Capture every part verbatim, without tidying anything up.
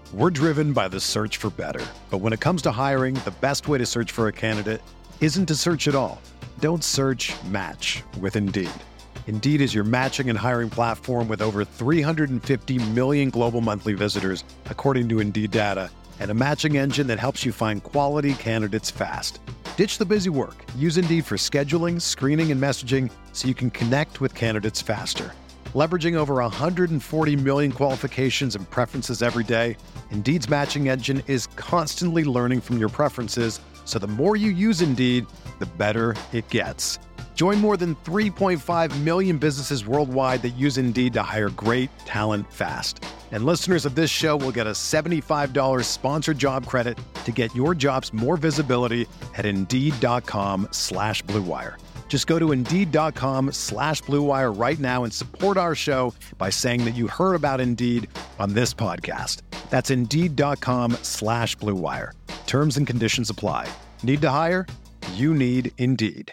We're driven by the search for better. But when it comes to hiring, the best way to search for a candidate isn't to search at all. Don't search, match with Indeed. Indeed is your matching and hiring platform with over three hundred fifty million global monthly visitors, according to Indeed data, and a matching engine that helps you find quality candidates fast. Ditch the busy work. Use Indeed for scheduling, screening, and messaging so you can connect with candidates faster. Leveraging over one hundred forty million qualifications and preferences every day, Indeed's matching engine is constantly learning from your preferences, so the more you use Indeed, the better it gets. Join more than three point five million businesses worldwide that use Indeed to hire great talent fast. And listeners of this show will get a seventy-five dollars sponsored job credit to get your jobs more visibility at Indeed.com slash Blue Wire. Just go to Indeed.com slash Blue Wire right now and support our show by saying that you heard about Indeed on this podcast. That's Indeed.com slash Blue Wire. Terms and conditions apply. Need to hire? You need Indeed.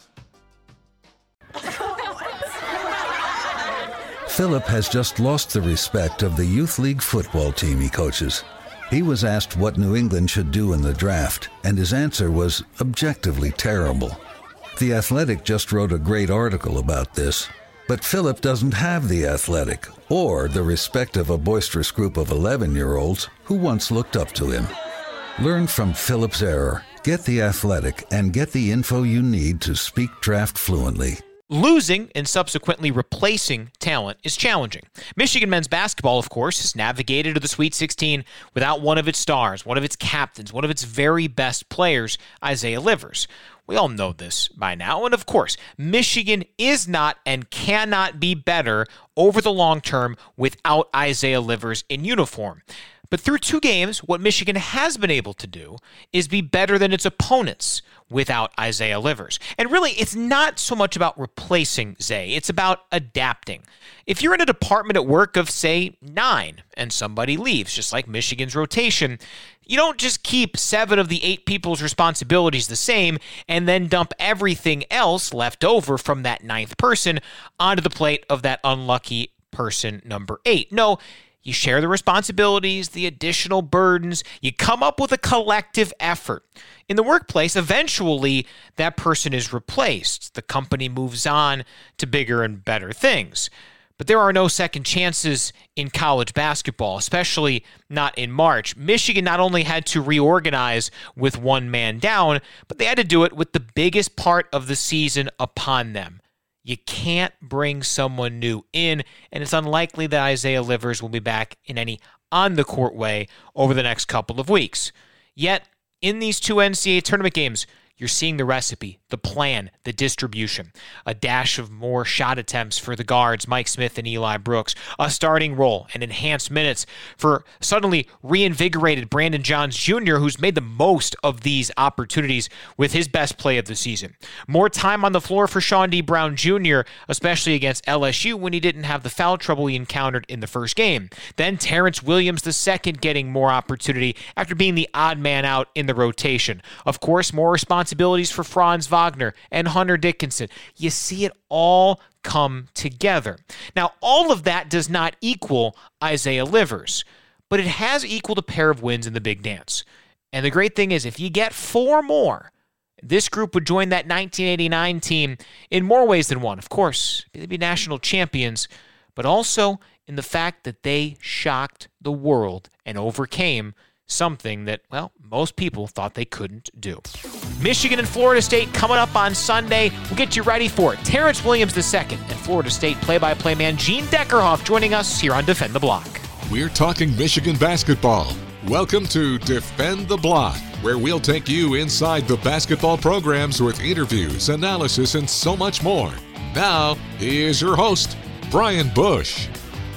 Philip has just lost the respect of the youth league football team he coaches. He was asked what New England should do in the draft, and his answer was objectively terrible. The Athletic just wrote a great article about this, but Philip doesn't have The Athletic or the respect of a boisterous group of eleven-year-olds who once looked up to him. Learn from Philip's error, get The Athletic, and get the info you need to speak draft fluently. Losing and subsequently replacing talent is challenging. Michigan men's basketball, of course, has navigated to the Sweet sixteen without one of its stars, one of its captains, one of its very best players, Isaiah Livers. We all know this by now, and of course, Michigan is not and cannot be better over the long term without Isaiah Livers in uniform. But through two games, what Michigan has been able to do is be better than its opponents without Isaiah Livers. And really, it's not so much about replacing Zay. It's about adapting. If you're in a department at work of, say, nine, and somebody leaves, just like Michigan's rotation, you don't just keep seven of the eight people's responsibilities the same and then dump everything else left over from that ninth person onto the plate of that unlucky person number eight. No, you share the responsibilities, the additional burdens. You come up with a collective effort. In the workplace, eventually, that person is replaced. The company moves on to bigger and better things. But there are no second chances in college basketball, especially not in March. Michigan not only had to reorganize with one man down, but they had to do it with the biggest part of the season upon them. You can't bring someone new in, and it's unlikely that Isaiah Livers will be back in any on-the-court way over the next couple of weeks. Yet, in these two N C double A tournament games, you're seeing the recipe, the plan, the distribution. A dash of more shot attempts for the guards, Mike Smith and Eli Brooks. A starting role and enhanced minutes for suddenly reinvigorated Brandon Johns Junior, who's made the most of these opportunities with his best play of the season. More time on the floor for Sean D. Brown Junior, especially against L S U when he didn't have the foul trouble he encountered in the first game. Then Terrence Williams the second getting more opportunity after being the odd man out in the rotation. Of course, more responsibility Responsibilities for Franz Wagner and Hunter Dickinson. You see it all come together. Now, all of that does not equal Isaiah Livers, but it has equaled a pair of wins in the big dance. And the great thing is, if you get four more, this group would join that nineteen eighty-nine team in more ways than one. Of course, they'd be national champions, but also in the fact that they shocked the world and overcame something that, well, most people thought they couldn't do. Michigan and Florida State coming up on Sunday. We'll get you ready for it. Terrence Williams the second and Florida State play-by-play man Gene Deckerhoff joining us here on Defend the Block. We're talking Michigan basketball. Welcome to Defend the Block, where we'll take you inside the basketball programs with interviews, analysis, and so much more. Now, here's your host, Brian Bush.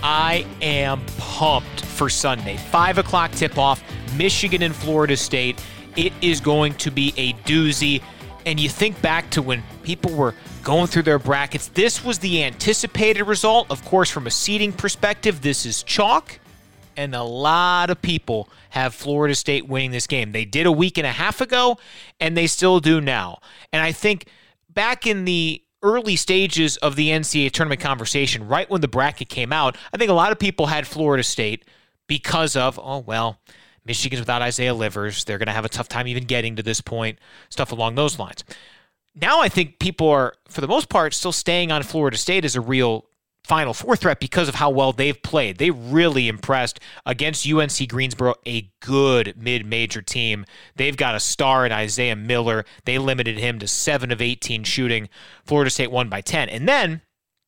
I am pumped for Sunday. five o'clock tip-off, Michigan and Florida State. It is going to be a doozy. And you think back to when people were going through their brackets. This was the anticipated result. Of course, from a seeding perspective, this is chalk. And a lot of people have Florida State winning this game. They did a week and a half ago, and they still do now. And I think back in the early stages of the N C double A tournament conversation, right when the bracket came out, I think a lot of people had Florida State because of, oh, well, Michigan's without Isaiah Livers. They're going to have a tough time even getting to this point, stuff along those lines. Now I think people are, for the most part, still staying on Florida State as a real Final Four threat because of how well they've played. They really impressed against U N C Greensboro, a good mid-major team. They've got a star in Isaiah Miller. They limited him to seven of eighteen shooting. Florida State won by ten. And then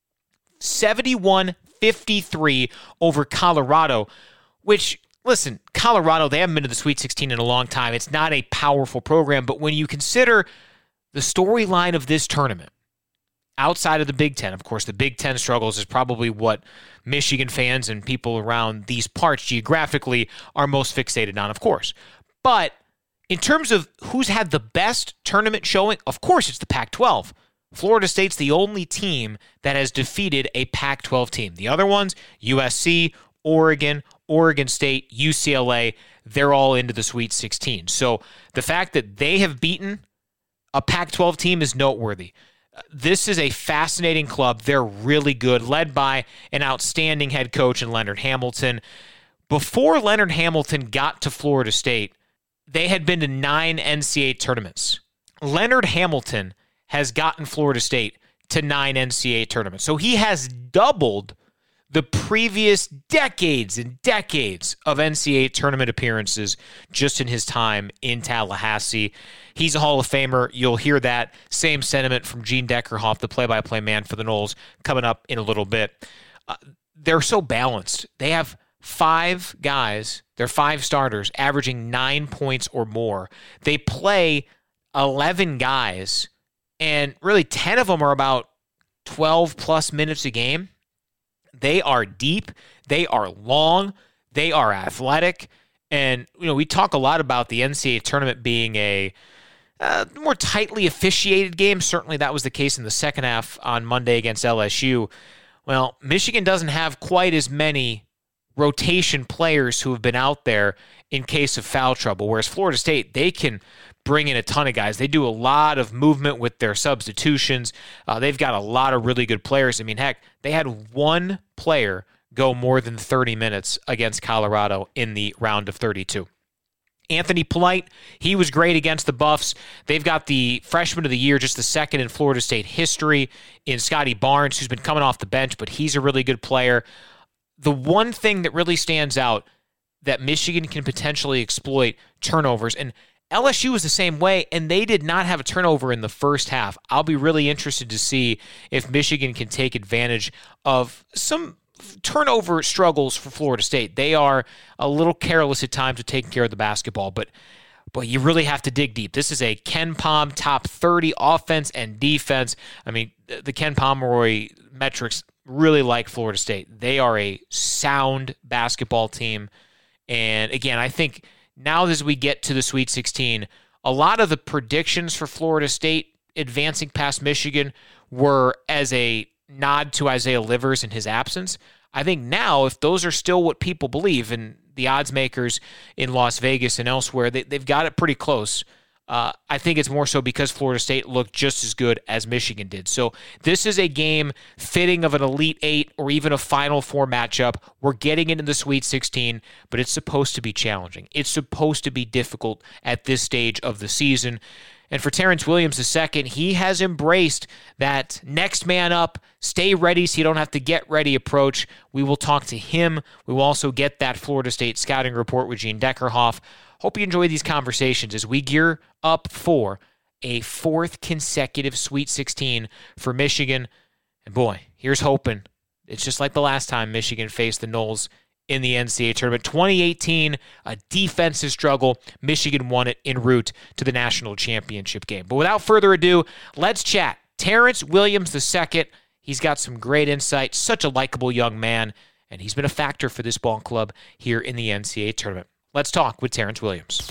seventy-one fifty-three over Colorado, which, listen, Colorado, they haven't been to the Sweet sixteen in a long time. It's not a powerful program, but when you consider the storyline of this tournament, outside of the Big Ten, of course, the Big Ten struggles is probably what Michigan fans and people around these parts geographically are most fixated on, of course. But in terms of who's had the best tournament showing, of course, it's the Pac twelve. Florida State's the only team that has defeated a Pac twelve team. The other ones, U S C, Oregon, Oregon State, U C L A, they're all into the Sweet sixteen. So the fact that they have beaten a Pac twelve team is noteworthy. This is a fascinating club. They're really good, led by an outstanding head coach in Leonard Hamilton. Before Leonard Hamilton got to Florida State, they had been to nine N C double A tournaments. Leonard Hamilton has gotten Florida State to nine N C double A tournaments. So he has doubled the previous decades and decades of N C double A tournament appearances just in his time in Tallahassee. He's a Hall of Famer. You'll hear that same sentiment from Gene Deckerhoff, the play-by-play man for the Noles, coming up in a little bit. Uh, they're so balanced. They have five guys, they're five starters, averaging nine points or more. They play eleven guys, and really ten of them are about twelve-plus minutes a game. They are deep, they are long, they are athletic, and you know we talk a lot about the N C double A tournament being a uh, more tightly officiated game. Certainly that was the case in the second half on Monday against L S U. Well, Michigan doesn't have quite as many rotation players who have been out there in case of foul trouble, whereas Florida State, they can bring in a ton of guys. They do a lot of movement with their substitutions. Uh, they've got a lot of really good players. I mean, heck, they had one player go more than thirty minutes against Colorado in the round of thirty-two. Anthony Polite, he was great against the Buffs. They've got the freshman of the year, just the second in Florida State history, in Scotty Barnes, who's been coming off the bench, but he's a really good player. The one thing that really stands out that Michigan can potentially exploit, turnovers, and L S U was the same way, and they did not have a turnover in the first half. I'll be really interested to see if Michigan can take advantage of some turnover struggles for Florida State. They are a little careless at times with taking care of the basketball, but but you really have to dig deep. This is a Ken Pom top thirty offense and defense. I mean, the Ken Pomeroy metrics really like Florida State. They are a sound basketball team. And again, I think now as we get to the Sweet sixteen, a lot of the predictions for Florida State advancing past Michigan were as a nod to Isaiah Livers in his absence. I think now, if those are still what people believe, and the odds makers in Las Vegas and elsewhere, they, they've got it pretty close. Uh, I think it's more so because Florida State looked just as good as Michigan did. So this is a game fitting of an Elite Eight or even a Final Four matchup. We're getting into the Sweet sixteen, but it's supposed to be challenging. It's supposed to be difficult at this stage of the season. And for Terrence Williams the second, he has embraced that next man up, stay ready so you don't have to get ready approach. We will talk to him. We will also get that Florida State scouting report with Gene Deckerhoff. Hope you enjoy these conversations as we gear up for a fourth consecutive Sweet sixteen for Michigan. And boy, here's hoping. It's just like the last time Michigan faced the Noles in the N C double A tournament. twenty eighteen, a defensive struggle. Michigan won it en route to the national championship game. But without further ado, let's chat. Terrence Williams the second. He's got some great insight, such a likable young man, and he's been a factor for this ball club here in the N C double A tournament. Let's talk with Terrence Williams.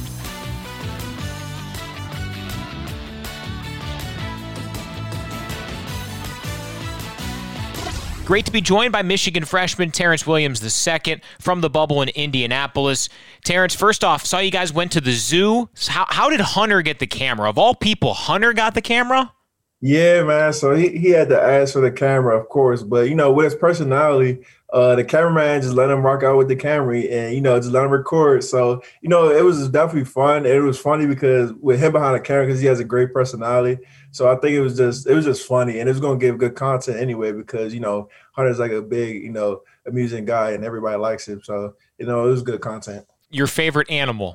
Great to be joined by Michigan freshman Terrence Williams the second from the bubble in Indianapolis. Terrence, first off, saw you guys went to the zoo. How, how did Hunter get the camera? Of all people, Hunter got the camera? Yeah, man. So he, he had to ask for the camera, of course. But, you know, with his personality, uh, the cameraman just let him rock out with the Camry and, you know, just let him record. So, you know, it was definitely fun. It was funny because with him behind the camera, because he has a great personality. So I think it was just, it was just funny, and it was going to give good content anyway, because, you know, Hunter's like a big, you know, amusing guy and everybody likes him. So, you know, it was good content. Your favorite animal?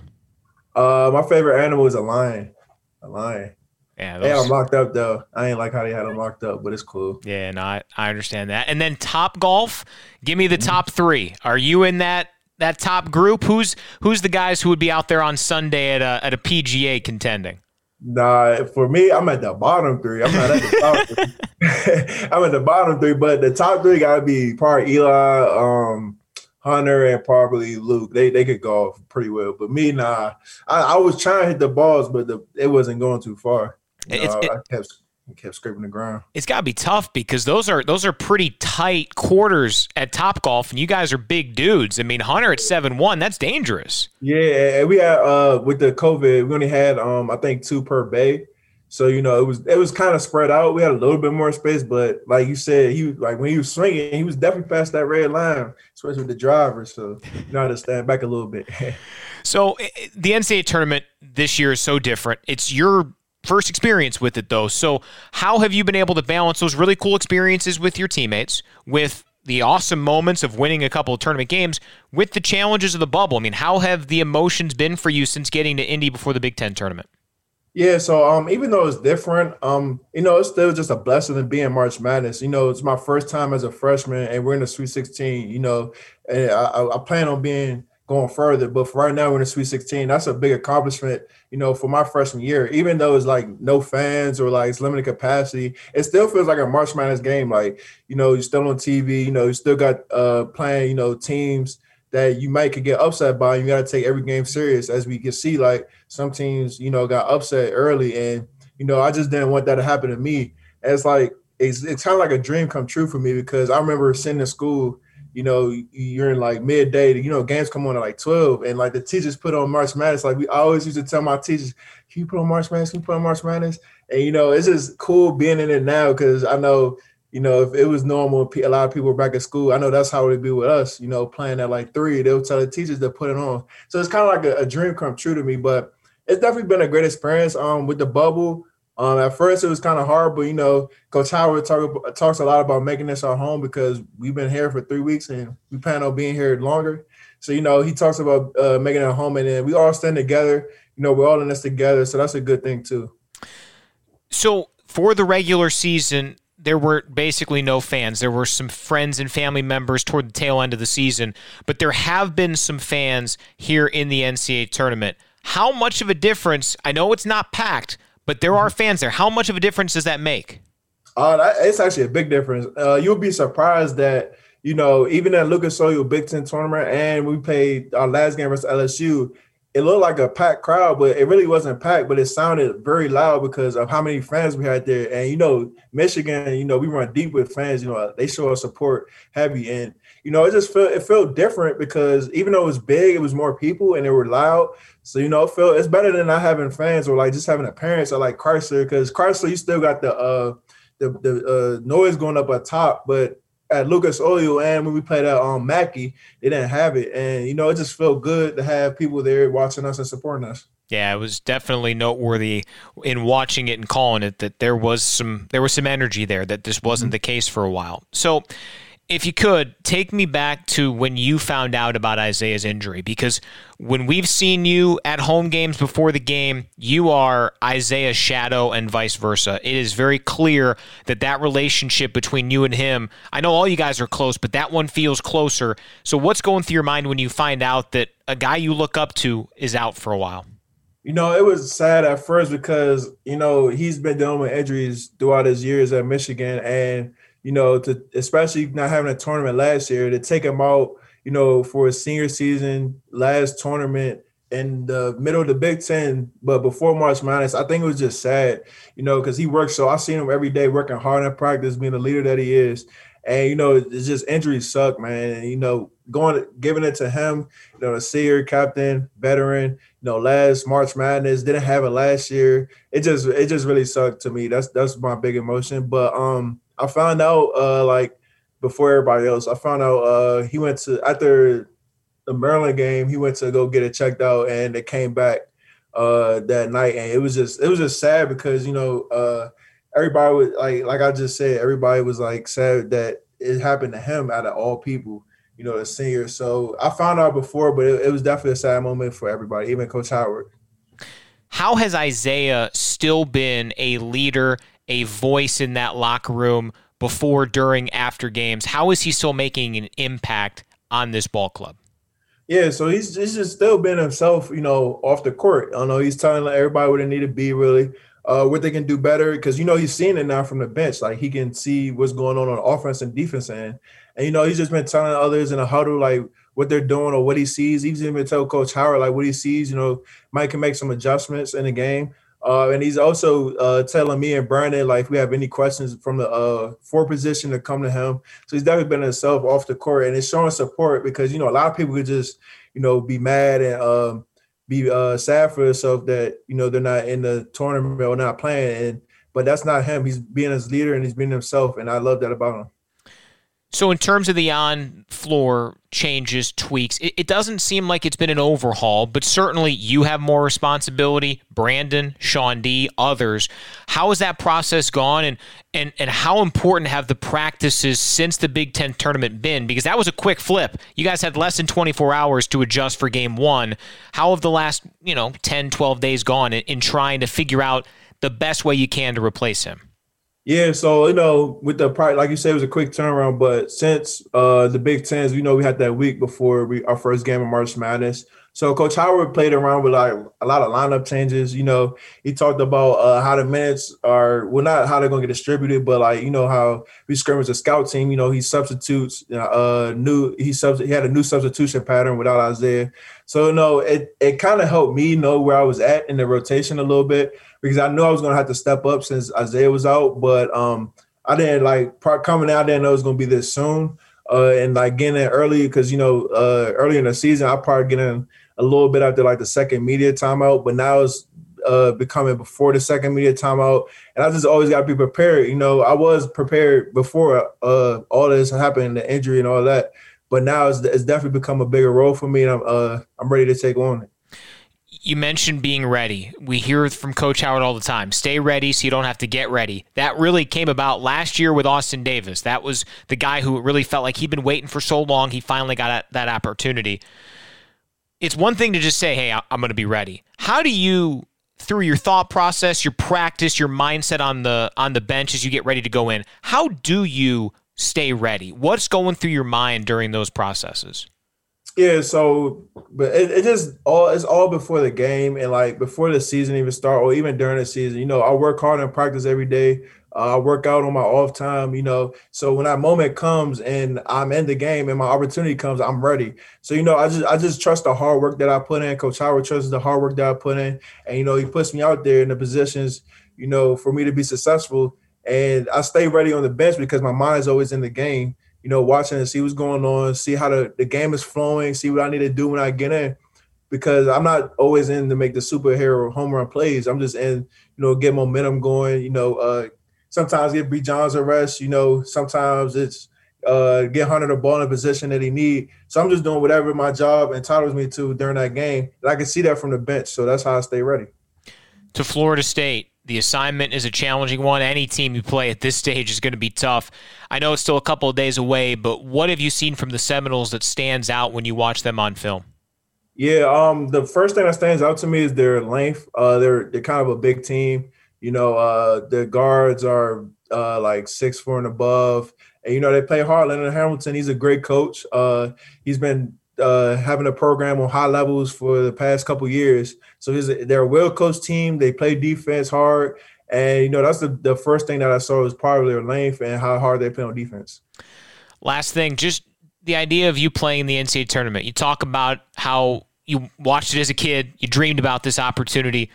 Uh, my favorite animal is a lion. A lion. Yeah, those... They had them locked up, though. I ain't like how they had them locked up, but it's cool. Yeah, no, I, I understand that. And then Top Golf, give me the top three. Are you in that that top group? Who's who's the guys who would be out there on Sunday at a at a P G A contending? Nah, for me, I'm at the bottom three. I'm not at the top three. I'm at the bottom three, but the top three got to be probably Eli, um, Hunter, and probably Luke. They they could golf pretty well. But me, nah. I, I was trying to hit the balls, but the, it wasn't going too far. You know, it, I kept kept scraping the ground. It's got to be tough because those are those are pretty tight quarters at Top Golf, and you guys are big dudes. I mean, Hunter at seven one, that's dangerous. Yeah, and we had uh with the COVID, we only had um I think two per bay, so you know it was it was kind of spread out. We had a little bit more space, but like you said, he like when he was swinging, he was definitely past that red line, especially with the driver. So you know how to stand back a little bit. So the N C double A tournament this year is so different. It's your first experience with it, though. So how have you been able to balance those really cool experiences with your teammates, with the awesome moments of winning a couple of tournament games, with the challenges of the bubble? I mean, how have the emotions been for you since getting to Indy before the Big Ten tournament? Yeah, so um, even though it's different, um, you know, it's still just a blessing to be in March Madness. You know, it's my first time as a freshman, and we're in the Sweet sixteen. You know, and I, I plan on being going further, but for right now we're in the Sweet sixteen. That's a big accomplishment, you know, for my freshman year. Even though it's like no fans or like it's limited capacity, it still feels like a March Madness game. Like, you know, you're still on T V, you know, you still got uh playing, you know, teams that you might could get upset by. You got to take every game serious, as we can see. Like some teams, you know, got upset early, and you know, I just didn't want that to happen to me. And it's like it's it's kind of like a dream come true for me, because I remember sitting in school. You know, you're in like midday, you know, games come on at like twelve, and like the teachers put on March Madness. Like we always used to tell my teachers, can you put on March Madness? Can you put on March Madness? And, you know, it's just cool being in it now, because I know, you know, if it was normal, a lot of people were back at school. I know that's how it would be with us, you know, playing at like three, they'll tell the teachers to put it on. So it's kind of like a, a dream come true to me, but it's definitely been a great experience um, with the bubble. Um, at first, it was kind of hard, but, you know, Coach Howard talk, talks a lot about making this our home, because we've been here for three weeks and we plan on being here longer. So, you know, he talks about uh, making it a home, and then we all stand together. You know, we're all in this together, so that's a good thing too. So for the regular season, there were basically no fans. There were some friends and family members toward the tail end of the season, but there have been some fans here in the N C double A tournament. How much of a difference, I know it's not packed, but there are fans there. How much of a difference does that make? Uh, that, it's actually a big difference. Uh, you'll be surprised that, you know, even at Lucas Oil Big Ten tournament, and we played our last game versus L S U, it looked like a packed crowd, but it really wasn't packed, but it sounded very loud because of how many fans we had there. And, you know, Michigan, you know, we run deep with fans, you know, they show us support heavy. And, you know, it just felt, it felt different, because even though it was big, it was more people and they were loud. So, you know, it felt, it's better than not having fans, or like just having a parents or like Chrysler, because Chrysler, you still got the, uh, the, the uh, noise going up at top, but at Lucas Oil and when we played at um, Mackey, they didn't have it. And, you know, it just felt good to have people there watching us and supporting us. Yeah, it was definitely noteworthy in watching it and calling it that there was some there was some energy there, that this wasn't mm-hmm. the case for a while. So if you could, take me back to when you found out about Isaiah's injury, because when we've seen you at home games before the game, you are Isaiah's shadow and vice versa. It is very clear that that relationship between you and him, I know all you guys are close, but that one feels closer. So what's going through your mind when you find out that a guy you look up to is out for a while? You know, it was sad at first because, you know, he's been dealing with injuries throughout his years at Michigan, and you know, to especially not having a tournament last year, to take him out, you know, for his senior season, last tournament in the middle of the Big Ten, but before March Madness, I think it was just sad, you know, because he works so I seen him every day working hard in practice, being the leader that he is. And, you know, it's just injuries suck, man. And, you know, going, giving it to him, you know, the senior captain, veteran, you know, last March Madness, didn't have it last year. It just, it just really sucked to me. That's, that's my big emotion. But, um, I found out uh, like before everybody else. I found out uh, he went to after the Maryland game. He went to go get it checked out, and it came back uh, that night. And it was just it was just sad because you know uh, everybody was like like I just said, everybody was like sad that it happened to him out of all people. You know, the senior. So I found out before, but it, it was definitely a sad moment for everybody, even Coach Howard. How has Isaiah still been a leader, a voice in that locker room before, during, after games? How is he still making an impact on this ball club? Yeah, so he's, he's just still being himself, you know, off the court. I know he's telling everybody what they need to be, really, uh, what they can do better, because, you know, he's seeing it now from the bench. Like, he can see what's going on on the offense and defense end. And, you know, he's just been telling others in a huddle, like, what they're doing or what he sees. He's even tell Coach Howard, like, what he sees, you know, Mike can make some adjustments in the game. Uh, and he's also uh, telling me and Brandon, like, if we have any questions from the uh, four position to come to him. So he's definitely been himself off the court, and it's showing support because, you know, a lot of people could just, you know, be mad and um, be uh, sad for themselves that, you know, they're not in the tournament or not playing. And but that's not him. He's being his leader and he's being himself, and I love that about him. So in terms of the on-floor changes, tweaks, it, it doesn't seem like it's been an overhaul, but certainly you have more responsibility, Brandon, Sean D., others. How has that process gone, and, and, and how important have the practices since the Big Ten tournament been? Because that was a quick flip. You guys had less than twenty-four hours to adjust for game one. How have the last, you know, ten, twelve days gone in, in trying to figure out the best way you can to replace him? Yeah, so, you know, with the – like you said, it was a quick turnaround. But since uh, the Big Tens, you know, we had that week before we, our first game of March Madness. So Coach Howard played around with, like, a lot of lineup changes. You know, he talked about uh, how the minutes are – well, not how they're going to get distributed, but, like, you know, how we scrimmage a scout team. You know, he substitutes uh, – new he, subs- he had a new substitution pattern without Isaiah. So, you know, it, it kind of helped me know where I was at in the rotation a little bit, because I knew I was going to have to step up since Isaiah was out. But um, I didn't, like, coming out, I didn't know it was going to be this soon. Uh, and, like, getting in early because, you know, uh, early in the season, I probably get in a little bit after, like, the second media timeout. But now it's uh, becoming before the second media timeout. And I just always got to be prepared. You know, I was prepared before uh, all this happened, the injury and all that. But now it's, it's definitely become a bigger role for me, and I'm uh, I'm ready to take on it. You mentioned being ready. We hear from Coach Howard all the time. Stay ready so you don't have to get ready. That really came about last year with Austin Davis. That was the guy who really felt like he'd been waiting for so long. He finally got that opportunity. It's one thing to just say, hey, I'm going to be ready. How do you, through your thought process, your practice, your mindset on the on the bench as you get ready to go in, how do you stay ready? What's going through your mind during those processes? Yeah, so but it, it just all it's all before the game and like before the season even start or even during the season. You know, I work hard in practice every day. Uh, I work out on my off time, you know. So when that moment comes and I'm in the game and my opportunity comes, I'm ready. So, you know, I just I just trust the hard work that I put in. Coach Howard trusts the hard work that I put in. And, you know, he puts me out there in the positions, you know, for me to be successful. And I stay ready on the bench because my mind is always in the game, you know, watching and see what's going on, see how the, the game is flowing, see what I need to do when I get in. Because I'm not always in to make the superhero home run plays. I'm just in, you know, get momentum going, you know, uh, sometimes get B. John's a rest, you know, sometimes it's uh, get Hunter the ball in a position that he need. So I'm just doing whatever my job entitles me to during that game. And I can see that from the bench. So that's how I stay ready. To Florida State, the assignment is a challenging one. Any team you play at this stage is going to be tough. I know it's still a couple of days away, but what have you seen from the Seminoles that stands out when you watch them on film? Yeah, um, the first thing that stands out to me is their length. Uh, they're they're kind of a big team. You know, uh, their guards are uh, like six four and above, and you know they play hard. Leonard Hamilton, he's a great coach. Uh, he's been uh, having a program on high levels for the past couple years. So he's a, they're a well-coached team. They play defense hard, and you know that's the, the first thing that I saw was probably their length and how hard they play on defense. Last thing, just the idea of you playing in the N C double A tournament. You talk about how you watched it as a kid. You dreamed about this opportunity.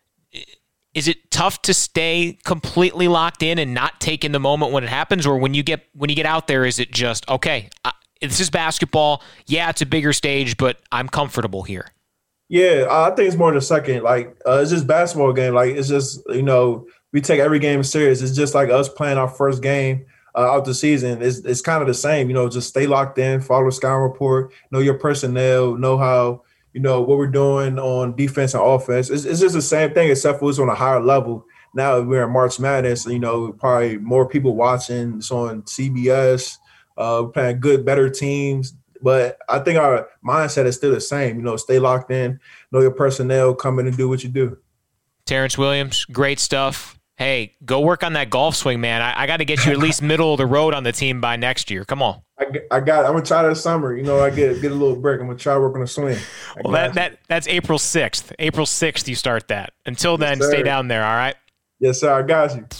Is it tough to stay completely locked in and not take in the moment when it happens, or when you get when you get out there, is it just okay? I, this is basketball. Yeah, it's a bigger stage, but I'm comfortable here. Yeah, I think it's more the second. Like, uh, it's just basketball game. Like, it's just, you know, we take every game serious. It's just like us playing our first game. uh, out the season, it's, it's kind of the same. You know, just stay locked in, follow the scouting report, know your personnel, know how, you know, what we're doing on defense and offense. It's, it's just the same thing, except for it's on a higher level. Now we're in March Madness, you know, probably more people watching. It's on C B S. Uh, we're playing good, better teams. But I think our mindset is still the same. You know, stay locked in, know your personnel, come in and do what you do. Terrence Williams, great stuff. Hey, go work on that golf swing, man. I, I got to get you at least middle of the road on the team by next year. Come on. I, I got. I'm gonna try this summer. You know, I get get a little break. I'm gonna try working a swing. I well, that, that that's April sixth. April sixth, you start that. Until then, yes, stay down there. All right. Yes, sir. I got you.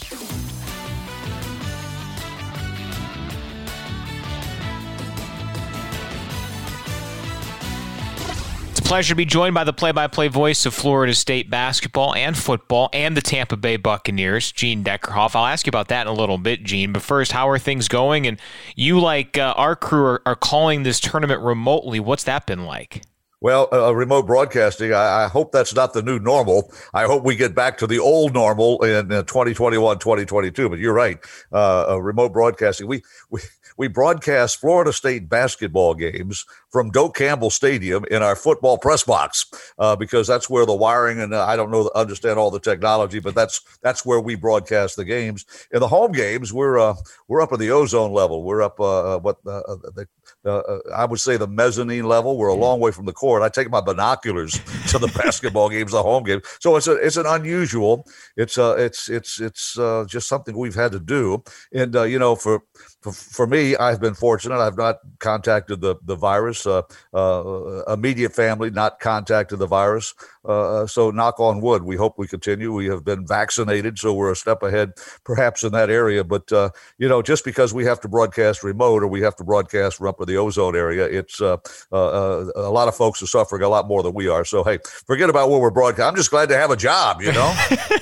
Pleasure to be joined by the play-by-play voice of Florida State basketball and football and the Tampa Bay Buccaneers, Gene Deckerhoff. I'll ask you about that in a little bit, Gene. But first, how are things going? And you, like uh, our crew, are, are calling this tournament remotely. What's that been like? Well, uh, remote broadcasting, I, I hope that's not the new normal. I hope we get back to the old normal in uh, twenty twenty-one, twenty twenty-two. But you're right, uh, uh, remote broadcasting. We we we broadcast Florida State basketball games from Doak Campbell Stadium in our football press box uh, because that's where the wiring and uh, I don't know understand all the technology, but that's that's where we broadcast the games. In the home games, we're uh, we're up in the ozone level. We're up uh, what uh, the Uh, I would say the mezzanine level. We're a long way from the court. I take my binoculars to the basketball games, the home games. So it's a, it's an unusual. It's uh, it's it's it's uh, just something we've had to do. And uh, you know, for, for for me, I've been fortunate. I've not contacted the the virus. Uh, uh, immediate family not contacted the virus. Uh, so knock on wood. We hope we continue. We have been vaccinated, so we're a step ahead, perhaps in that area. But uh, you know, just because we have to broadcast remote or we have to broadcast from up in the ozone area, it's uh, uh, a lot of folks are suffering a lot more than we are. So hey, forget about where we're broadcasting. I'm just glad to have a job. You know,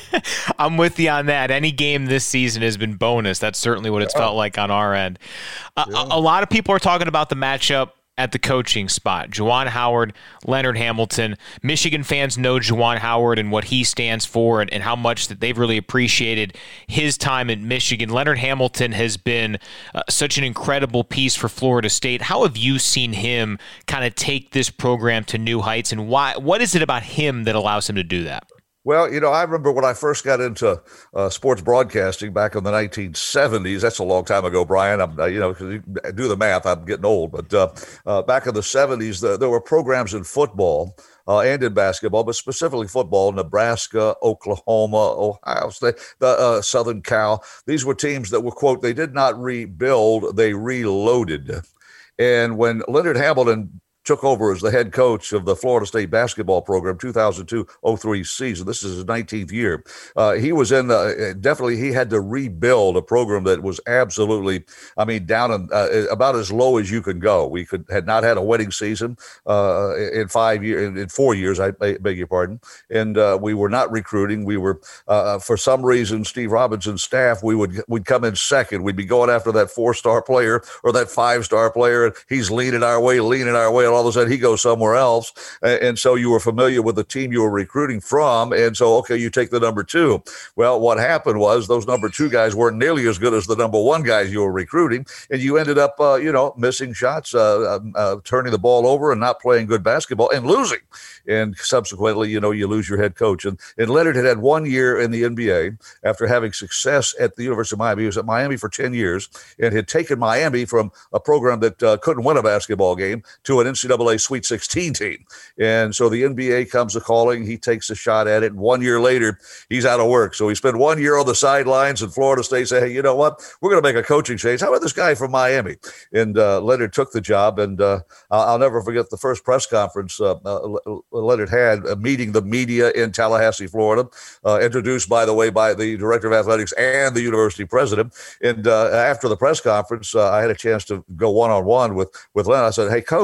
I'm with you on that. Any game this season has been bonus. That's certainly what it's yeah. felt like on our end. Uh, yeah. a, a lot of people are talking about the matchup at the coaching spot. Juwan Howard, Leonard Hamilton. Michigan fans know Juwan Howard and what he stands for and, and how much that they've really appreciated his time at Michigan. Leonard Hamilton has been uh, such an incredible piece for Florida State. How have you seen him kind of take this program to new heights, and why? What is it about him that allows him to do that? Well, you know, I remember when I first got into uh, sports broadcasting back in the nineteen seventies. That's a long time ago, Brian. I'm, uh, you know, because you do the math, I'm getting old. But uh, uh, back in the seventies, the, there were programs in football uh, and in basketball, but specifically football. Nebraska, Oklahoma, Ohio State, the uh, Southern Cal. These were teams that were, quote, they did not rebuild, they reloaded. And when Leonard Hamilton took over as the head coach of the Florida State basketball program, two thousand two oh three season. This is his nineteenth year. Uh, he was in, uh, definitely he had to rebuild a program that was absolutely, I mean, down in, uh, about as low as you could go. We could had not had a winning season uh, in five years, in, in four years, I beg your pardon. And uh, we were not recruiting. We were, uh, for some reason, Steve Robinson's staff, we would we'd come in second. We'd be going after that four-star player or that five-star player. And he's leaning our way, leaning our way. And all of a sudden he goes somewhere else. And so you were familiar with the team you were recruiting from. And so, okay, you take the number two. Well, what happened was those number two guys weren't nearly as good as the number one guys you were recruiting. And you ended up, uh, you know, missing shots, uh, uh, turning the ball over and not playing good basketball and losing. And subsequently, you know, you lose your head coach. And, and Leonard had had one year in the N B A after having success at the University of Miami. He was at Miami for ten years and had taken Miami from a program that uh, couldn't win a basketball game to an N C double A Sweet sixteen team. And so the N B A comes a calling. He takes a shot at it. And one year later, he's out of work. So he spent one year on the sidelines, and Florida State said, hey, you know what? We're going to make a coaching change. How about this guy from Miami? And uh, Leonard took the job. And uh, I'll never forget the first press conference uh, uh, Leonard had, uh, meeting the media in Tallahassee, Florida, uh, introduced, by the way, by the director of athletics and the university president. And uh, after the press conference, uh, I had a chance to go one-on-one with, with Leonard. I said, hey, coach, I said,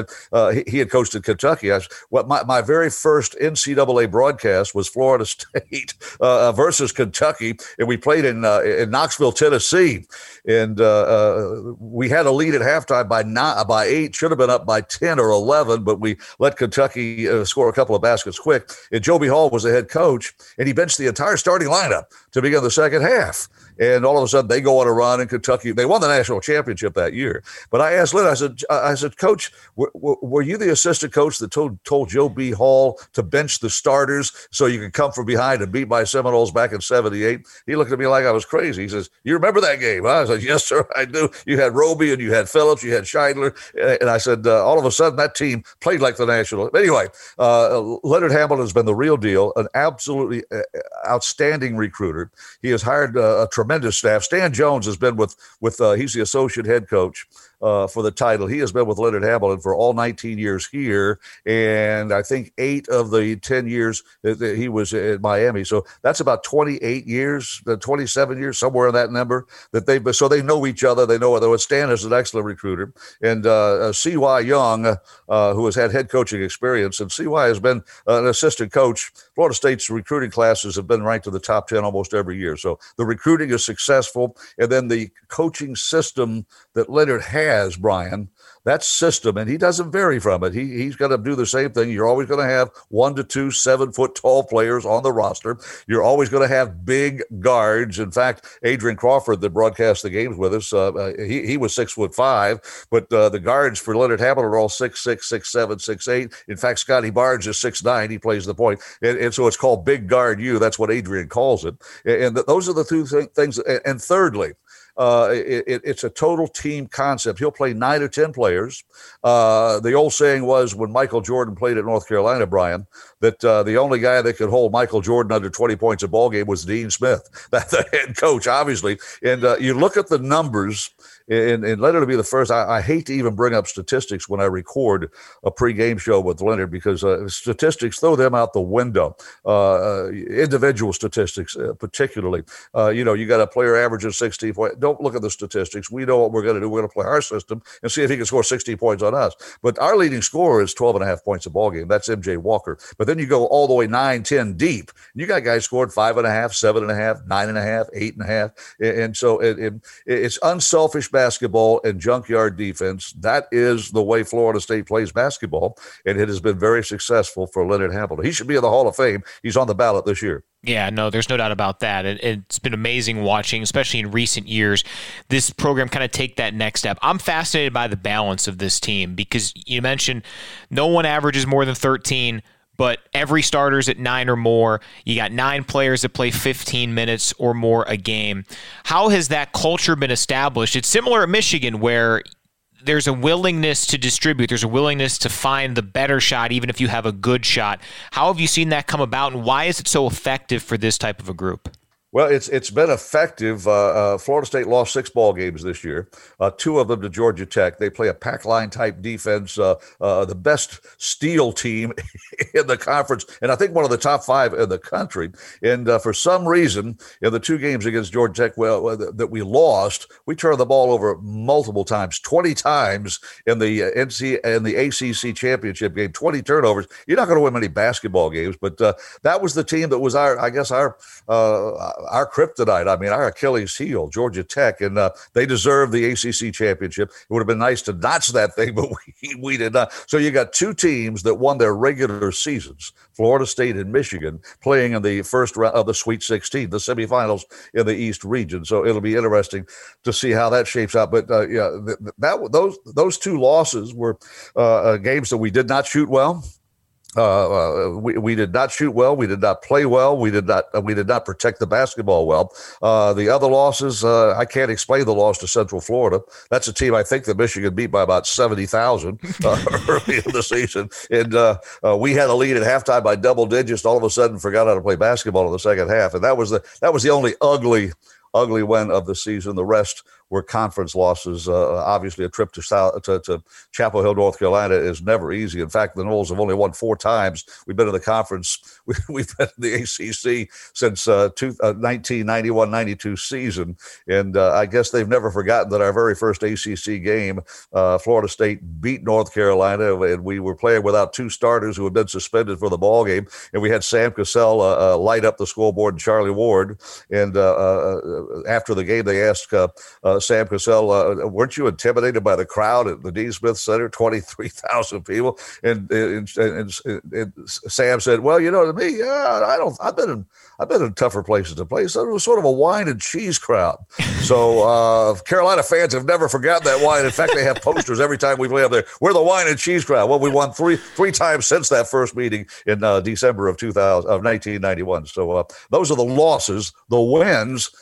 uh, he, he had coached in Kentucky. I was, what my, my very first N C double A broadcast was Florida State uh, versus Kentucky, and we played in uh, in Knoxville, Tennessee, and uh, uh, we had a lead at halftime by nine, by eight. Should have been up by ten or eleven, but we let Kentucky uh, score a couple of baskets quick. And Joe B. Hall was the head coach, and he benched the entire starting lineup to begin the second half. And all of a sudden, they go on a run in Kentucky. They won the national championship that year. But I asked Lynn, I said, I said, Coach, were, were you the assistant coach that told, told Joe B. Hall to bench the starters so you could come from behind and beat my Seminoles back in seventy-eight? He looked at me like I was crazy. He says, you remember that game? Huh? I said, yes, sir, I do. You had Roby and you had Phillips, you had Scheidler. And I said, uh, all of a sudden, that team played like the national. Anyway, uh, Leonard Hamilton has been the real deal, an absolutely uh, outstanding recruiter. He has hired uh, a tremendous staff. Stan Jones has been with, with uh, he's the associate head coach uh, for the title. He has been with Leonard Hamilton for all nineteen years here, and I think eight of the ten years that he was in Miami. So that's about twenty-eight years, twenty-seven years, somewhere in that number that they've been. So they know each other. They know other. Stan is an excellent recruiter, and uh, C Y. Young, uh, who has had head coaching experience, and C Y has been an assistant coach. Florida State's recruiting classes have been ranked to the top ten almost every year. So the recruiting is successful, and then the coaching system that Leonard has, Brian, that system, and he doesn't vary from it. He, he's going to do the same thing. You're always going to have one to two seven-foot-tall players on the roster. You're always going to have big guards. In fact, Adrian Crawford, that broadcast the games with us, uh, uh, he, he was six foot five, but uh, the guards for Leonard Hamilton are all six six, six seven, six eight. In fact, Scotty Barnes is six nine. He plays the point, and, and so it's called Big Guard U. That's what Adrian calls it. And, and th- those are the two th- things. And, and thirdly, Uh, it, it's a total team concept. He'll play nine or ten players. Uh, the old saying was when Michael Jordan played at North Carolina, Brian, that uh, the only guy that could hold Michael Jordan under twenty points a ball game was Dean Smith, that's the head coach, obviously. And uh, you look at the numbers, and, and Leonard will be the first. I, I hate to even bring up statistics when I record a pregame show with Leonard because uh, statistics, throw them out the window. Uh, individual statistics, uh, particularly. Uh, you know, you got a player averaging sixteen points. Don't look at the statistics. We know what we're going to do. We're going to play our system and see if he can score sixty points on us. But our leading scorer is twelve and a half points a ball game. That's M J Walker. But then you go all the way nine, ten deep. You got guys scored five and a half, seven and a half, nine and a half, eight and a half. And so it, it, it's unselfish basketball and junkyard defense. That is the way Florida State plays basketball, and it has been very successful for Leonard Hamilton. He should be in the Hall of Fame. He's on the ballot this year. Yeah, no, there's no doubt about that. It, it's been amazing watching, especially in recent years, this program kind of take that next step. I'm fascinated by the balance of this team because you mentioned no one averages more than thirteen, but every starter's at nine or more. You got nine players that play fifteen minutes or more a game. How has that culture been established? It's similar at Michigan where there's a willingness to distribute. There's a willingness to find the better shot, even if you have a good shot. How have you seen that come about, and why is it so effective for this type of a group? Well, it's it's been effective. Uh, uh, Florida State lost six ball games this year, uh, two of them to Georgia Tech. They play a pack line type defense, uh, uh, the best steal team in the conference, and I think one of the top five in the country. And uh, for some reason, in the two games against Georgia Tech, well, uh, that we lost, we turned the ball over multiple times, twenty times in the uh, N C in the A C C championship game, twenty turnovers. You're not going to win many basketball games, but uh, that was the team that was our, I guess, our. Uh, Our kryptonite, I mean, our Achilles heel, Georgia Tech, and uh, they deserve the A C C championship. It would have been nice to notch that thing, but we, we did not. So you got two teams that won their regular seasons, Florida State and Michigan, playing in the first round of the Sweet sixteen, the semifinals in the East region. So it'll be interesting to see how that shapes out. But uh, yeah, that those those two losses were uh, games that we did not shoot well. Uh, uh, we, we did not shoot well. We did not play well. We did not uh, we did not protect the basketball well. Uh, the other losses, uh, I can't explain the loss to Central Florida. That's a team I think that Michigan beat by about seventy thousand uh, early in the season. And uh, uh, we had a lead at halftime by double digits. All of a sudden forgot how to play basketball in the second half. And that was the that was the only ugly ugly win of the season. The rest were conference losses. Uh, obviously, a trip to, South, to to Chapel Hill, North Carolina, is never easy. In fact, the Noles have only won four times. We've been in the conference. We, we've been in the A C C since uh, two, uh, nineteen ninety-one ninety-two season, and uh, I guess they've never forgotten that our very first A C C game, uh, Florida State beat North Carolina, and we were playing without two starters who had been suspended for the ball game, and we had Sam Cassell uh, uh, light up the scoreboard and Charlie Ward. And uh, uh, after the game, they asked uh, uh, Sam Cassell, uh, "Weren't you intimidated by the crowd at the Dean Smith Center, twenty-three thousand people?" And and, and and and Sam said, "Well, you know, to me, yeah, I don't. I've been in I've been in tougher places to play. So it was sort of a wine and cheese crowd." So uh, Carolina fans have never forgotten that wine. In fact, they have posters every time we play up there. We're the wine and cheese crowd. Well, we won three three times since that first meeting in uh, December of two thousand of nineteen ninety-one. So uh, those are the losses. The wins.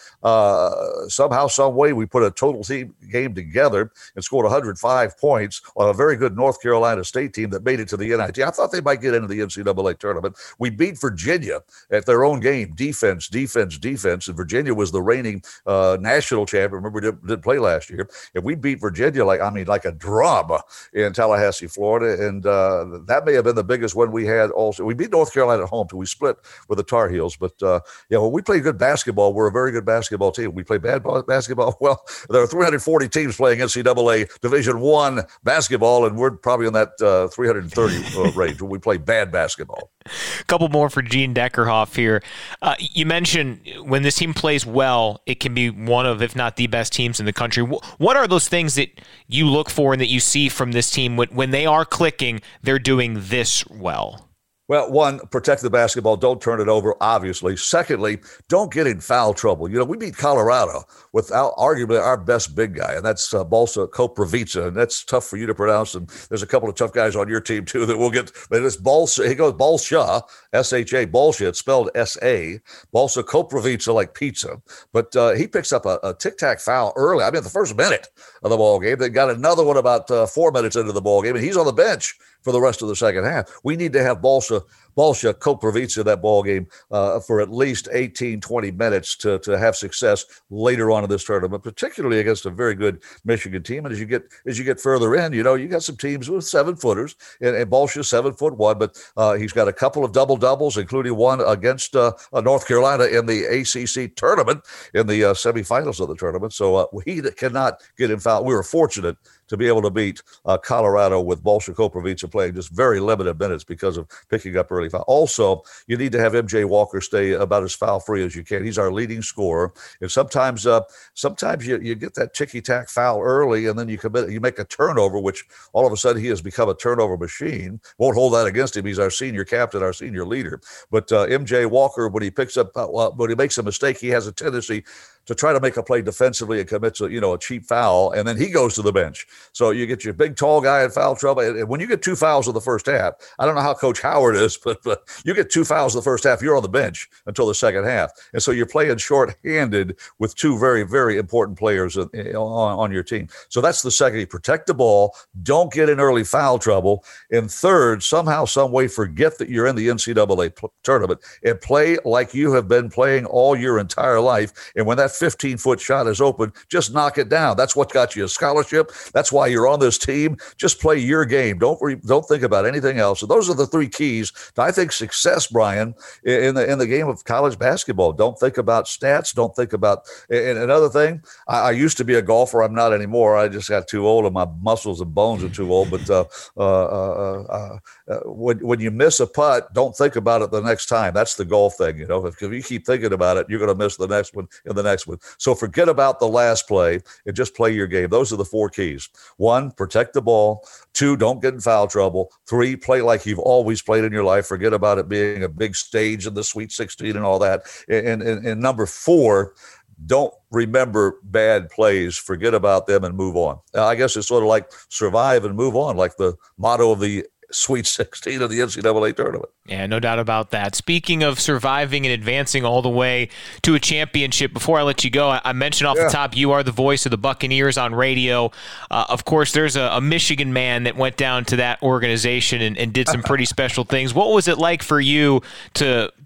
Uh, somehow, some way, we put a total team game together and scored one hundred five points on a very good North Carolina State team that made it to the N I T. I thought they might get into the N C double A tournament. We beat Virginia at their own game, defense, defense, defense. And Virginia was the reigning uh, national champion. Remember, we didn't, didn't play last year. And we beat Virginia like, I mean, like a drum in Tallahassee, Florida. And uh, that may have been the biggest one we had also. We beat North Carolina at home, too. We split with the Tar Heels. But, uh, yeah, when we play good basketball, we're a very good basketball basketball team. We play bad basketball. Well, there are three hundred forty teams playing N C double A Division One basketball, and we're probably in that uh, three hundred thirty uh, range when we play bad basketball. A couple more for Gene Deckerhoff here. Uh, you mentioned when this team plays well, it can be one of, if not the best teams in the country. What are those things that you look for and that you see from this team when, when they are clicking, they're doing this well? Well, one, protect the basketball. Don't turn it over, obviously. Secondly, don't get in foul trouble. You know, we beat Colorado without arguably our best big guy, and that's uh, Balsa Koprivica, and that's tough for you to pronounce. And there's a couple of tough guys on your team, too, that we'll get. But it's Balsa. He goes Balsha, S H A, Balsha. It's spelled S A. Balsa Koprivica, like pizza. But uh, he picks up a, a tic-tac foul early. I mean, the first minute of the ball game. They got another one about uh, four minutes into the ball game, and he's on the bench for the rest of the second half. We need to have Balsa, Balsha Koprivica that ball game uh, for at least eighteen, twenty minutes to, to have success later on in this tournament, particularly against a very good Michigan team. And as you get as you get further in, you know, you got some teams with seven footers, and, and Balsha's seven foot one, but uh, he's got a couple of double doubles, including one against uh, uh, North Carolina in the A C C tournament in the uh, semifinals of the tournament. So uh, he cannot get in foul. We were fortunate to be able to beat uh, Colorado with Balsha Koprivica playing just very limited minutes because of picking up early foul. Also, you need to have M J Walker stay about as foul-free as you can. He's our leading scorer. And sometimes uh, sometimes you, you get that ticky-tack foul early, and then you commit, you make a turnover, which all of a sudden he has become a turnover machine. Won't hold that against him. He's our senior captain, our senior leader. But uh, M J Walker, when he picks up, uh, when he makes a mistake, he has a tendency to try to make a play defensively and commits a, you know, a cheap foul, and then he goes to the bench. So you get your big, tall guy in foul trouble. And when you get two fouls in the first half, I don't know how Coach Howard is, but, but you get two fouls in the first half, you're on the bench until the second half. And so you're playing short-handed with two very, very important players on, on your team. So that's the second. You protect the ball. Don't get in early foul trouble. And third, somehow, some way, forget that you're in the N C double A tournament and play like you have been playing all your entire life. And when that fifteen-foot shot is open, just knock it down. That's what got you a scholarship. That's why you're on this team. Just play your game. Don't re- don't think about anything else. So those are the three keys to, I think, success, Brian, in the in the game of college basketball. Don't think about stats. Don't think about – and another thing, I, I used to be a golfer. I'm not anymore. I just got too old and my muscles and bones are too old. But uh, uh, uh, uh, uh, when, when you miss a putt, don't think about it the next time. That's the golf thing. You know, if, if you keep thinking about it, you're going to miss the next one and the next one. So forget about the last play and just play your game. Those are the four keys. One, protect the ball. Two, don't get in foul trouble. Three, play like you've always played in your life. Forget about it being a big stage in the Sweet sixteen and all that. And, and, and number four, don't remember bad plays. Forget about them and move on. I guess it's sort of like survive and move on, like the motto of the Sweet sixteen of the N C double A tournament. Yeah, no doubt about that. Speaking of surviving and advancing all the way to a championship, before I let you go, I mentioned off yeah. the top, you are the voice of the Buccaneers on radio. Uh, of course, there's a, a Michigan man that went down to that organization and, and did some pretty special things. What was it like for you to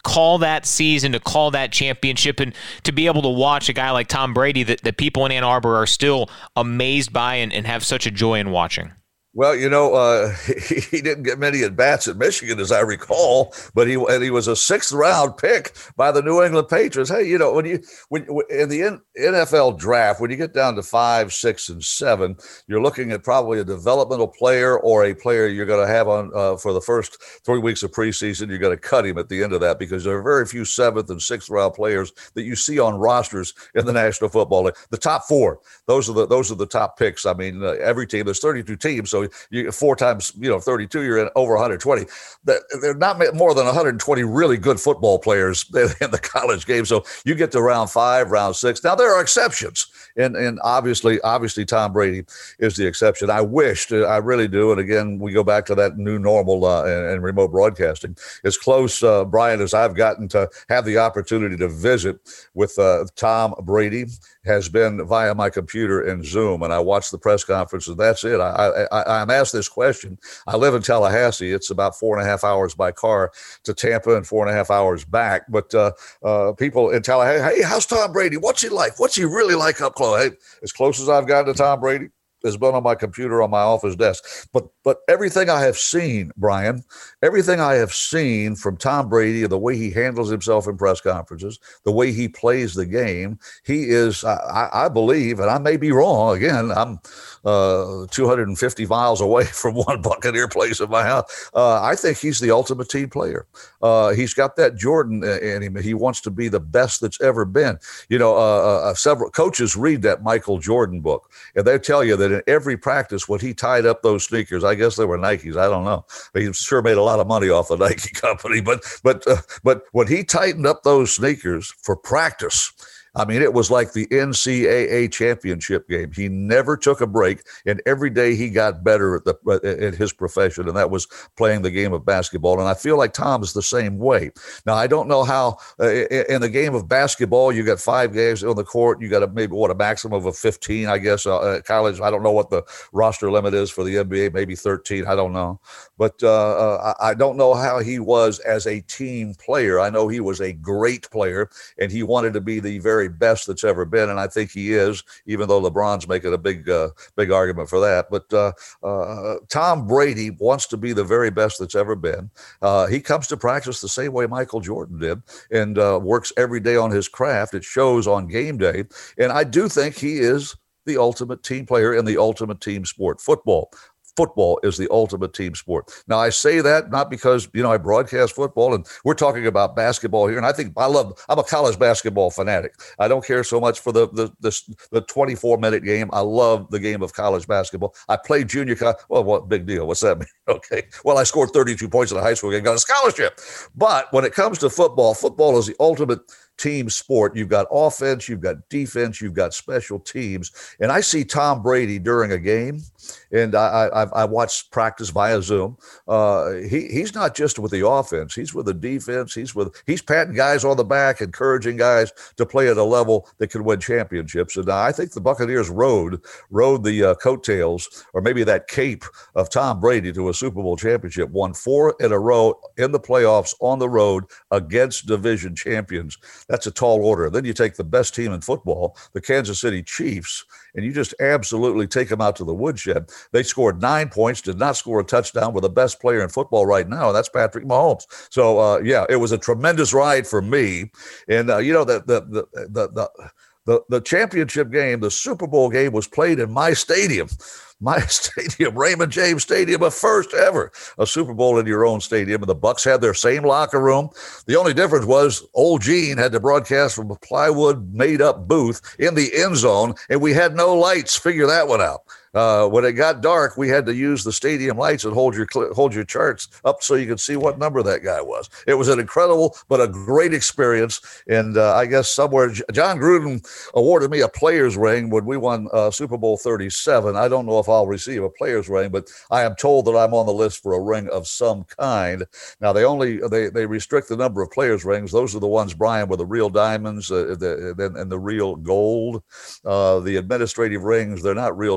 call that season, to call that championship, and to be able to watch a guy like Tom Brady that, that people in Ann Arbor are still amazed by and, and have such a joy in watching? Well, you know, uh, he, he didn't get many at bats at Michigan, as I recall, but he and he was a sixth round pick by the New England Patriots. Hey, you know, when you when in the N F L draft, when you get down to five, six, and seven, you're looking at probably a developmental player or a player you're going to have on uh, for the first three weeks of preseason. You're going to cut him at the end of that because there are very few seventh and sixth round players that you see on rosters in the National Football League. The top four, those are the those are the top picks. I mean, uh, every team, there's thirty-two teams, so you four times, you know, thirty-two, you're in over one hundred twenty. There are not more than one hundred twenty really good football players in the college game. So you get to round five, round six. Now there are exceptions, and and obviously, obviously Tom Brady is the exception. I wished, I really do. And again, we go back to that new normal uh, and, and remote broadcasting. As close, uh, Brian, as I've gotten to have the opportunity to visit with uh, Tom Brady has been via my computer and Zoom, and I watch the press conference, and that's it. I, I, I'm asked this question. I live in Tallahassee. It's about four and a half hours by car to Tampa and four and a half hours back. But uh, uh, people in Tallahassee, hey, how's Tom Brady? What's he like? What's he really like up close? Hey, as close as I've gotten to Tom Brady has been on my computer on my office desk. But but everything I have seen, Brian, everything I have seen from Tom Brady, the way he handles himself in press conferences, the way he plays the game, he is, I, I believe, and I may be wrong, again, I'm uh, two hundred fifty miles away from one Buccaneer place in my house. Uh, I think he's the ultimate team player. Uh, he's got that Jordan in him. He wants to be the best that's ever been. You know, uh, uh, several coaches read that Michael Jordan book, and they tell you that in every practice, when he tied up those sneakers, I guess they were Nikes, I don't know. He sure made a lot of money off the Nike company, but but uh, but when he tightened up those sneakers for practice, I mean, it was like the N C double A championship game. He never took a break, and every day he got better at the at his profession, and that was playing the game of basketball. And I feel like Tom is the same way. Now, I don't know how uh, in the game of basketball, you got five guys on the court. You got a, maybe what a maximum of fifteen, I guess. Uh, at college, I don't know what the roster limit is for the N B A. Maybe thirteen. I don't know, but uh, uh, I don't know how he was as a team player. I know he was a great player, and he wanted to be the very best that's ever been, and I think he is, even though LeBron's making a big uh, big argument for that. But uh, uh, Tom Brady wants to be the very best that's ever been. Uh, he comes to practice the same way Michael Jordan did, and uh, works every day on his craft. It shows on game day, and I do think he is the ultimate team player in the ultimate team sport, football. Football is the ultimate team sport. Now, I say that not because, you know, I broadcast football and we're talking about basketball here. And I think I love, I'm a college basketball fanatic. I don't care so much for the the the, the twenty-four minute game. I love the game of college basketball. I played junior college. Well, what big deal? What's that mean? Okay. Well, I scored thirty-two points in a high school game, got a scholarship. But when it comes to football, football is the ultimate team sport. You've got offense, you've got defense, you've got special teams. And I see Tom Brady during a game, and I, I, I watched practice via Zoom. Uh, he he's not just with the offense; he's with the defense. He's with he's patting guys on the back, encouraging guys to play at a level that can win championships. And I think the Buccaneers rode rode the uh, coattails, or maybe that cape of Tom Brady to a Super Bowl championship. Won four in a row in the playoffs on the road against division champions. That's a tall order. Then you take the best team in football, the Kansas City Chiefs, and you just absolutely take them out to the woodshed. They scored nine points, did not score a touchdown, with the best player in football right now, and that's Patrick Mahomes. So, uh, yeah, it was a tremendous ride for me. And, uh, you know, the the the the the the, the championship game, the Super Bowl game, was played in my stadium. My stadium, Raymond James Stadium, a first ever, a Super Bowl in your own stadium. And the Bucs had their same locker room. The only difference was old Gene had to broadcast from a plywood made-up booth in the end zone, and we had no lights. Figure that one out. Uh, when it got dark, we had to use the stadium lights and hold your hold your charts up so you could see what number that guy was. It was an incredible but a great experience. And uh, I guess somewhere John Gruden awarded me a player's ring when we won uh, Super Bowl thirty-seven. I don't know if I'll receive a player's ring, but I am told that I'm on the list for a ring of some kind. Now they only they they restrict the number of players' rings. Those are the ones, Brian, with the real diamonds uh, the, and, and the real gold. Uh, the administrative rings, they're not real diamonds.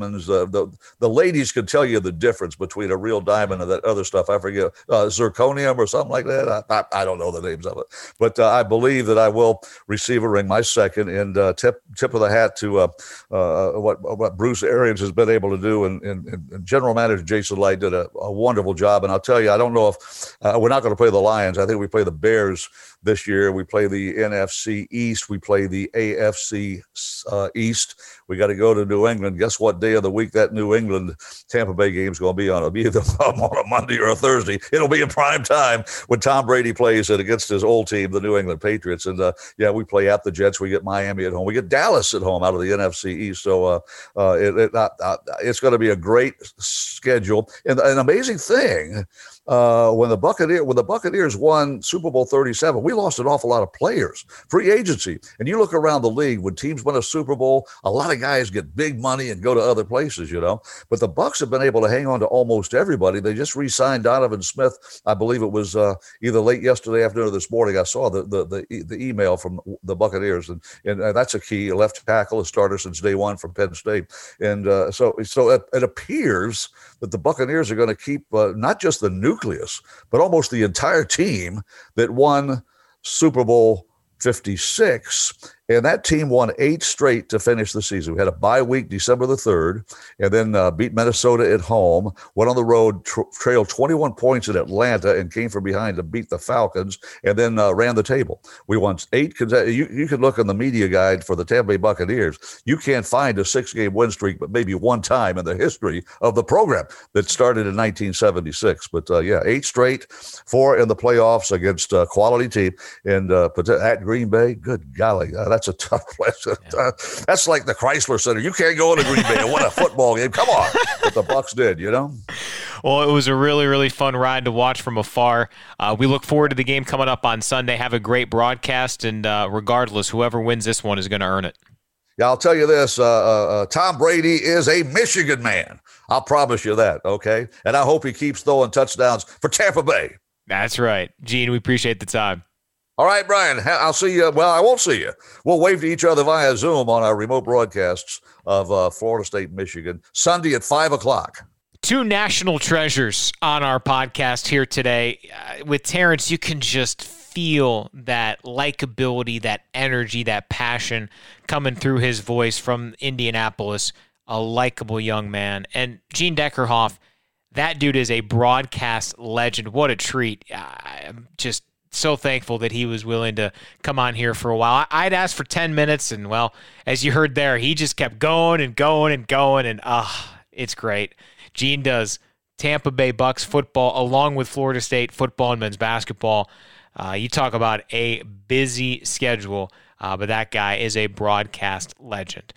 diamonds. Uh, the the ladies could tell you the difference between a real diamond and that other stuff. I forget, uh, zirconium or something like that. I, I, I don't know the names of it, but uh, I believe that I will receive a ring, my second, and uh, tip tip of the hat to uh, uh, what what Bruce Arians has been able to do, and, and, and General Manager Jason Light did a, a wonderful job. And I'll tell you, I don't know if uh, we're not going to play the Lions. I think we play the Bears this year. We play the N F C East. We play the A F C uh, East. We got to go to New England. Guess what day of the week that New England Tampa Bay game is going to be on? It'll be either on a Monday or a Thursday. It'll be in prime time when Tom Brady plays it against his old team, the New England Patriots. And uh, yeah, we play at the Jets. We get Miami at home. We get Dallas at home out of the N F C East. So uh, uh, it, it, uh, uh, it's going to be a great schedule. And an amazing thing. Uh, when the Buccaneers when the Buccaneers won Super Bowl thirty-seven, we lost an awful lot of players, free agency. And you look around the league, when teams win a Super Bowl, a lot of guys get big money and go to other places, you know. But the Bucs have been able to hang on to almost everybody. They just re-signed Donovan Smith. I believe it was uh, either late yesterday afternoon or this morning. I saw the the the, the email from the Buccaneers, and and uh, that's a key left tackle, a starter since day one from Penn State. And uh, so so it, it appears that the Buccaneers are going to keep uh, not just the nucleus, but almost the entire team that won Super Bowl fifty-six. And that team won eight straight to finish the season. We had a bye week, December the third, and then uh, beat Minnesota at home, went on the road, tra- trailed twenty-one points in Atlanta, and came from behind to beat the Falcons, and then uh, ran the table. We won eight. You, you can look on the media guide for the Tampa Bay Buccaneers. You can't find a six-game win streak, but maybe one time in the history of the program that started in nineteen seventy-six. But uh, yeah, eight straight, four in the playoffs against a quality team, and uh, at Green Bay. Good golly, uh, that's a tough place. Yeah. That's like the Chrysler Center. You can't go into Green Bay and win a football game. Come on. But the Bucs did, you know? Well, it was a really, really fun ride to watch from afar. Uh, we look forward to the game coming up on Sunday. Have a great broadcast, and uh, regardless, whoever wins this one is going to earn it. Yeah, I'll tell you this. Uh, uh, Tom Brady is a Michigan man. I'll promise you that, okay? And I hope he keeps throwing touchdowns for Tampa Bay. That's right. Gene, we appreciate the time. All right, Brian, I'll see you. Well, I won't see you. We'll wave to each other via Zoom on our remote broadcasts of uh, Florida State, Michigan, Sunday at five o'clock. Two national treasures on our podcast here today. Uh, with Terrence, you can just feel that likability, that energy, that passion coming through his voice from Indianapolis. A likable young man. And Gene Deckerhoff, that dude is a broadcast legend. What a treat. I'm just so thankful that he was willing to come on here for a while. I'd asked for ten minutes, and, well, as you heard there, he just kept going and going and going, and ah, uh, it's great. Gene does Tampa Bay Bucs football along with Florida State football and men's basketball. Uh, you talk about a busy schedule, uh, but that guy is a broadcast legend.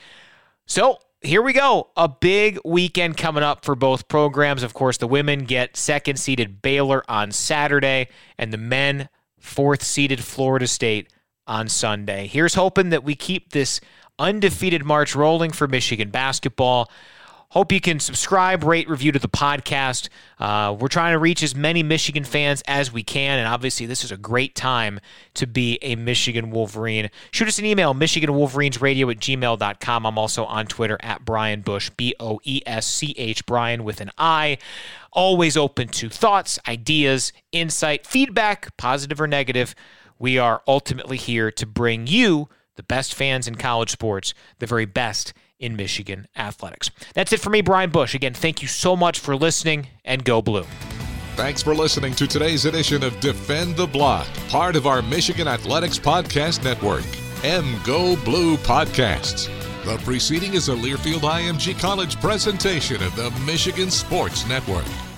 So here we go. A big weekend coming up for both programs. Of course, the women get second-seeded Baylor on Saturday, and the men fourth-seeded Florida State on Sunday. Here's hoping that we keep this undefeated march rolling for Michigan basketball. Hope you can subscribe, rate, review to the podcast. Uh, we're trying to reach as many Michigan fans as we can, and obviously this is a great time to be a Michigan Wolverine. Shoot us an email, michigan wolverines radio at gmail dot com. I'm also on Twitter at Brian Bush, B O E S C H, Brian with an I. Always open to thoughts, ideas, insight, feedback, positive or negative. We are ultimately here to bring you, the best fans in college sports, the very best in Michigan athletics. That's it for me, Brian Bush. Again, thank you so much for listening, and go Blue. Thanks for listening to today's edition of Defend the Block, part of our Michigan Athletics Podcast Network, M Go Blue Podcasts. The preceding is a Learfield I M G College presentation of the Michigan Sports Network.